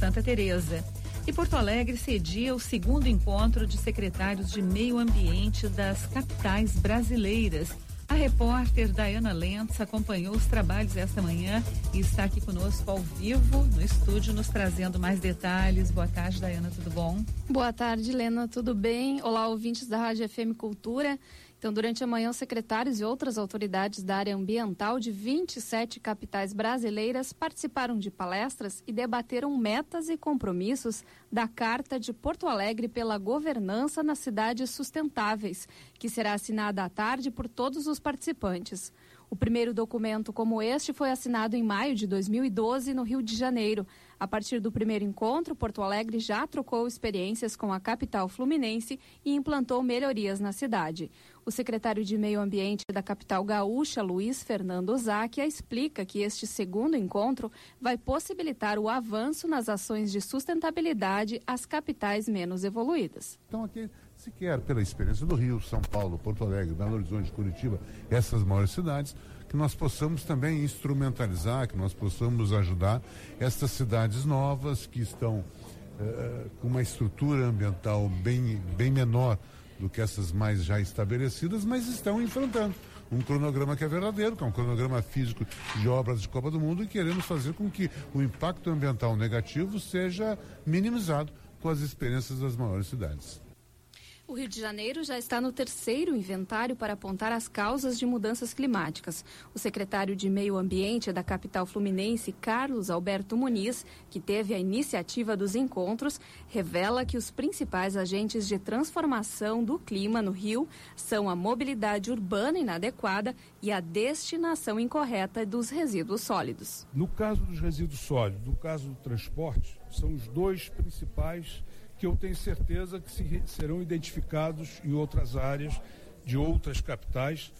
Santa Teresa. E Porto Alegre cedia o segundo encontro de secretários de meio ambiente das capitais brasileiras. A repórter Dayana Lentz acompanhou os trabalhos esta manhã e está aqui conosco ao vivo no estúdio, nos trazendo mais detalhes. Boa tarde, Dayana, tudo bom? Boa tarde, Lena, tudo bem? Olá, ouvintes da Rádio FM Cultura. Então, durante a manhã, os secretários e outras autoridades da área ambiental de 27 capitais brasileiras participaram de palestras e debateram metas e compromissos da Carta de Porto Alegre pela Governança nas Cidades Sustentáveis, que será assinada à tarde por todos os participantes. O primeiro documento como este foi assinado em maio de 2012 no Rio de Janeiro. A partir do primeiro encontro, Porto Alegre já trocou experiências com a capital fluminense e implantou melhorias na cidade. O secretário de Meio Ambiente da capital gaúcha, Luiz Fernando Záquia, explica que este segundo encontro vai possibilitar o avanço nas ações de sustentabilidade às capitais menos evoluídas. Então aqui se quer, pela experiência do Rio, São Paulo, Porto Alegre, Belo Horizonte, Curitiba, essas maiores cidades, que nós possamos também instrumentalizar, que nós possamos ajudar essas cidades novas que estão com uma estrutura ambiental bem menor do que essas mais já estabelecidas, mas estão enfrentando um cronograma que é verdadeiro, que é um cronograma físico de obras de Copa do Mundo, e queremos fazer com que o impacto ambiental negativo seja minimizado com as experiências das maiores cidades. O Rio de Janeiro já está no terceiro inventário para apontar as causas de mudanças climáticas. O secretário de Meio Ambiente da capital fluminense, Carlos Alberto Muniz, que teve a iniciativa dos encontros, revela que os principais agentes de transformação do clima no Rio são a mobilidade urbana inadequada e a destinação incorreta dos resíduos sólidos. No caso dos resíduos sólidos, no caso do transporte, são os dois principais que eu tenho certeza que serão identificados em outras áreas de outras capitais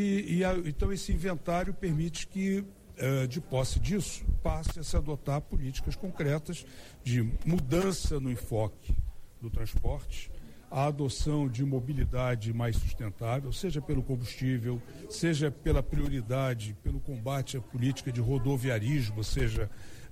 então esse inventário permite que, de posse disso, passe a se adotar políticas concretas de mudança no enfoque do transporte, a adoção de mobilidade mais sustentável, seja pelo combustível, seja pela prioridade, pelo combate à política de rodoviarismo, ou seja,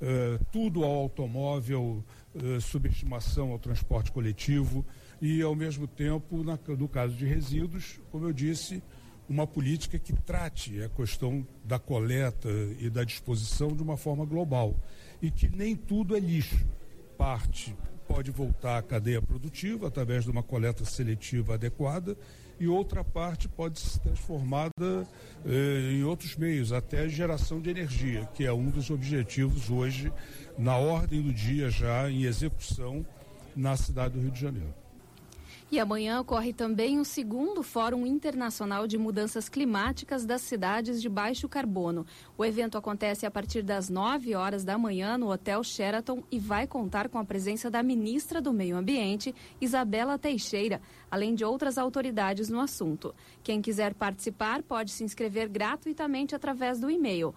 tudo ao automóvel, subestimação ao transporte coletivo e, ao mesmo tempo, no caso de resíduos, como eu disse, uma política que trate a questão da coleta e da disposição de uma forma global e que nem tudo é lixo. Parte pode voltar à cadeia produtiva através de uma coleta seletiva adequada e outra parte pode ser transformada em outros meios, até geração de energia, que é um dos objetivos hoje na ordem do dia já em execução na cidade do Rio de Janeiro. E amanhã ocorre também o segundo Fórum Internacional de Mudanças Climáticas das Cidades de Baixo Carbono. O evento acontece a partir das 9 horas da manhã no Hotel Sheraton e vai contar com a presença da ministra do Meio Ambiente, Isabela Teixeira, além de outras autoridades no assunto. Quem quiser participar pode se inscrever gratuitamente através do e-mail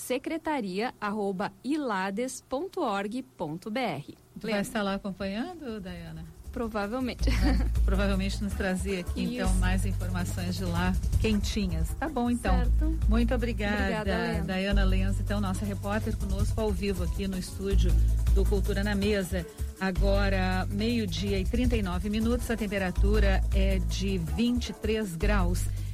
secretaria@ilades.org.br. Vai estar lá acompanhando, Dayana? Provavelmente. Provavelmente nos trazer aqui, Isso. Então, mais informações de lá, quentinhas. Tá bom, então. Certo. Muito obrigada, Dayana Lentz, então, nossa repórter conosco ao vivo aqui no estúdio do Cultura na Mesa. Agora, 12:39, a temperatura é de 23 graus.